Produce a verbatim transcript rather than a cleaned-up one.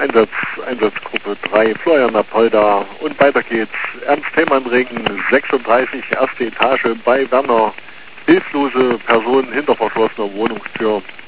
Einsatz, Einsatzgruppe drei, Florian Apolda. Und weiter geht's. Ernst-Thälmann-Ring sechsunddreißig, erste Etage bei Werner. Hilflose Personen hinter verschlossener Wohnungstür.